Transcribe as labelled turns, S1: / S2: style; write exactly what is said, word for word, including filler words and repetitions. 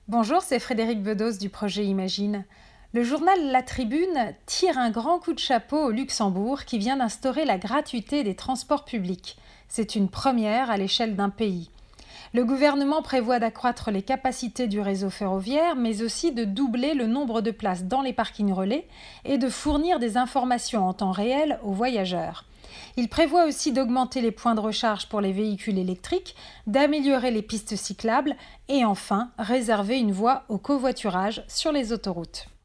S1: Bonjour, c'est Frédéric Bedos du projet Imagine. Le journal La Tribune tire un grand coup de chapeau au Luxembourg qui vient d'instaurer la gratuité des transports publics. C'est une première à l'échelle d'un pays. Le gouvernement prévoit d'accroître les capacités du réseau ferroviaire, mais aussi de doubler le nombre de places dans les parkings relais et de fournir des informations en temps réel aux voyageurs. Il prévoit aussi d'augmenter les points de recharge pour les véhicules électriques, d'améliorer les pistes cyclables et enfin réserver une voie au covoiturage sur les autoroutes.